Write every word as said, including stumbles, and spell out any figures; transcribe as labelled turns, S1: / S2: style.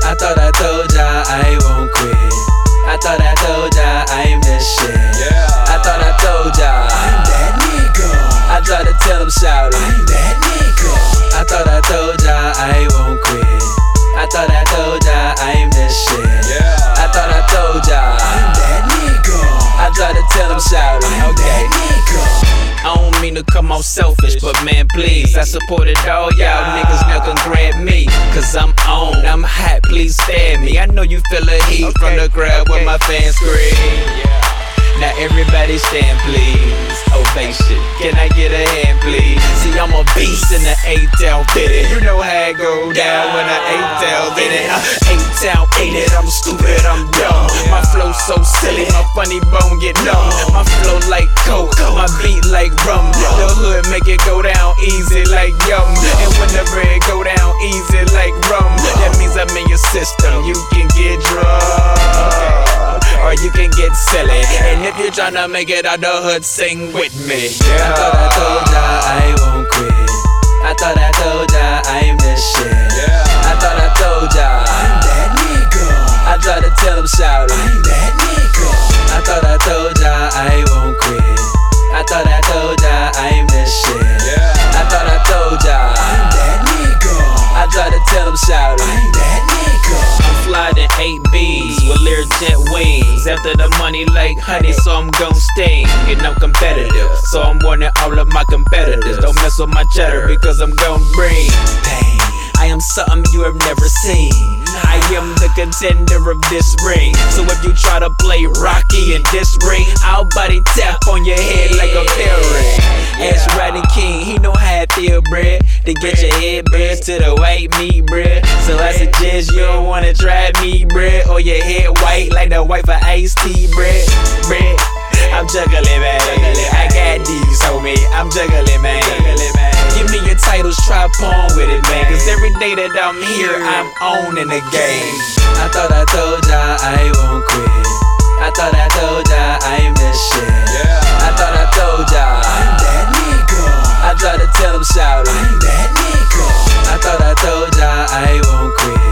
S1: I thought I told ya I won't quit. I thought I told ya I'm the shit.
S2: Yeah.
S1: I thought I told ya
S2: I'm that nigga.
S1: I tried to tell him, shout it.
S2: I'm that nigga.
S1: I thought I told ya I won't quit. I thought I told ya I'm the shit.
S2: Yeah.
S1: I thought I told ya
S2: I'm that nigga.
S1: I tried to tell him, shout it.
S2: I'm
S1: Okay.
S2: that nigga.
S1: I don't mean to come off selfish, but man, please, I supported all y'all niggas, now can grab me. Cause I'm on, I'm hot, please stand me. I know you feel the heat
S2: Okay,
S1: from the crowd
S2: okay.
S1: when my fans scream.
S2: Yeah.
S1: Now everybody stand, please. Ovation, can I get a hand, please? See, I'm a beast in the A-Town fitted. You know how it go down when I A-Town in it. A-Town ain't it, I'm stupid, I'm dumb. My flow so silly, my funny bone get numb. My flow like coke, my beat like rum. The hood make it go down easy like yum. And whenever it go down easy like rum, that means I'm in your system. You can get drunk, or you can get silly. And if you're tryna make it out the hood, sing with me.
S2: Yeah.
S1: I thought I told ya I won't quit. I thought I told ya I'm the shit.
S2: Yeah.
S1: I thought I told ya
S2: I'm that nigga.
S1: I tried to tell him, shout it.
S2: I'm that nigga.
S1: I thought I told ya I won't quit. I thought I told ya I'm the shit.
S2: Yeah.
S1: I thought I told ya
S2: I'm that nigga.
S1: I tried to tell him, shout it.
S2: I'm that nigga.
S1: I'm flying eight B's with Learjet wings. After the money like honey, so I'm gon' sting. And I'm competitive, so I'm warning all of my competitors. Don't mess with my cheddar because I'm gon' bring pain. I am something you have never seen. I am the contender of this ring. So if you try to play Rocky in this ring, I'll body tap on your head like a parrot. Ask Rodney King, he know how it feel, bruh. To get your head burst to the white meat, bruh. So I suggest you don't wanna try me, bruh. Or your head white like the white for iced tea, bruh. Bruh, I'm juggling, man. I got these, homie. I'm juggling, man. Give me your titles, try pawn with it, man. Cause every day that I'm here, I'm on in the game. I thought I told ya I won't quit. I thought I told ya I'm the shit.
S2: Yeah.
S1: I thought I told ya
S2: I'm that nigga.
S1: I tried to tell him, shout it.
S2: I'm that nigga.
S1: I thought I told ya I won't quit.